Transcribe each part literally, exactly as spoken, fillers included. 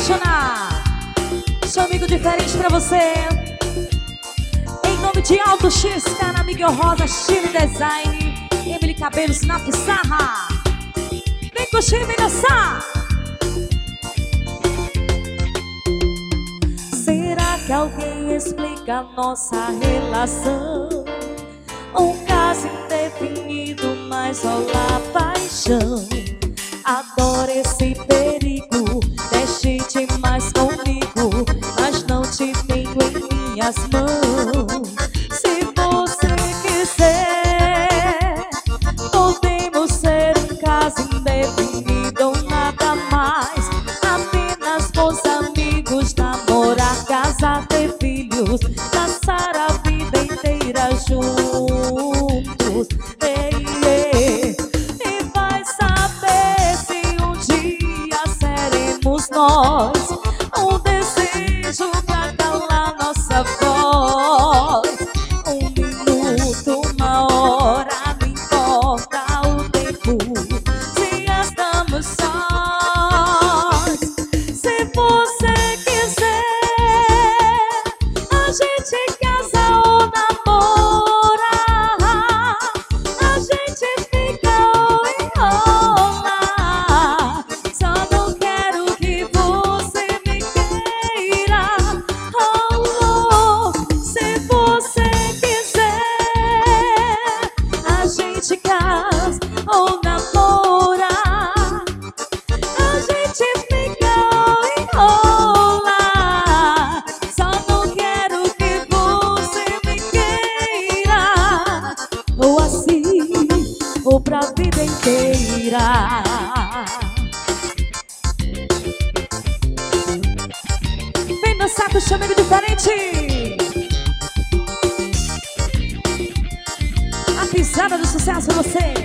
apaixonar. Seu amigo diferente pra você. Em nome de Alto X, cara, Miguel Rosa, Chile Design, Emily Cabelos na pizarra. Vem curtir, vem dançar. Será que alguém explica a nossa relação? Um caso indefinido, mas rola paixão. Adoro esse perigo, mexe demais comigo, mas não te tenho em minhas mãos. Se você quiser, podemos ser um caso indefinido ou nada mais. Apenas bons amigos, namorar, casar, ter filhos, passar a vida inteira juntos. Ei, ei. E vai saber se um dia seremos nós. Um desejo pra calar nossa voz. Um minuto, uma hora, não importa o tempo, se estamos sós. Se você quiser, a gente casa ou namora, a gente fica ou enrola. Só não quero que você me queira. Oh, oh. Se você quiser, a gente casa ou namora, a gente fica ou enrola. Só não quero que você me queira, ou assim, ou pra vida inteira. Vem dançar com o seu amigo diferente. A pisada do sucesso pra você.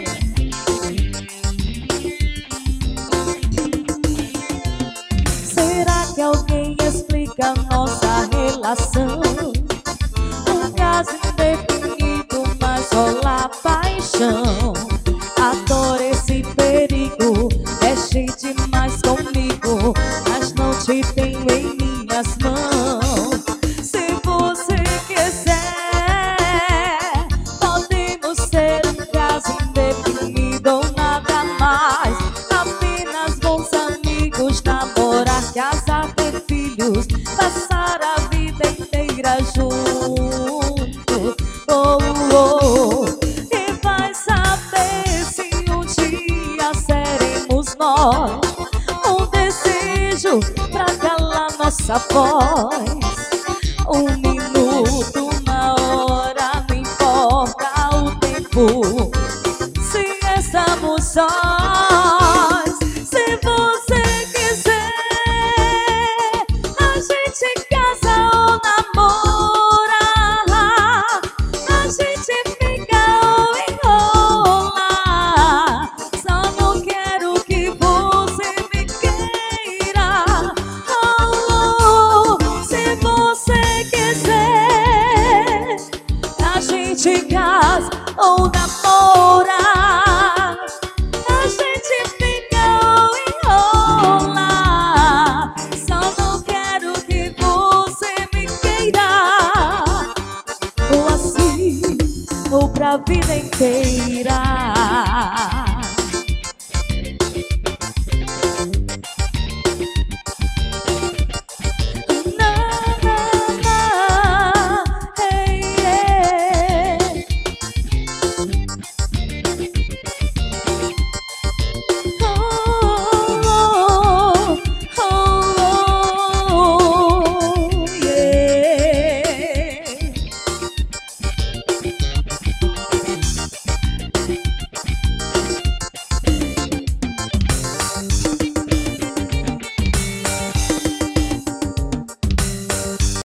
Será que alguém explica a nossa relação? Um caso indefinido, mas rola paixão. Adoro esse perigo, mexe demais comigo, mas não te tenho em minhas mãos. Se você quiser, podemos ser um caso indefinido ou nada mais. Apenas bons amigos, namorar, casar, ter filhos, passar a vida inteira juntos. Oh, oh. E vai saber se um dia seremos nós. Um desejo pra calar nossa voz. Um minuto, uma hora, não importa o tempo, se estamos sós. Se você quiser, a gente casa ou namora, a gente fica ou enrola. Só não quero que você me queira. Oh, oh. Se você quiser, a gente casa ou namora, a gente fica ou enrola. Só não quero que você me queira, ou assim, ou pra vida inteira.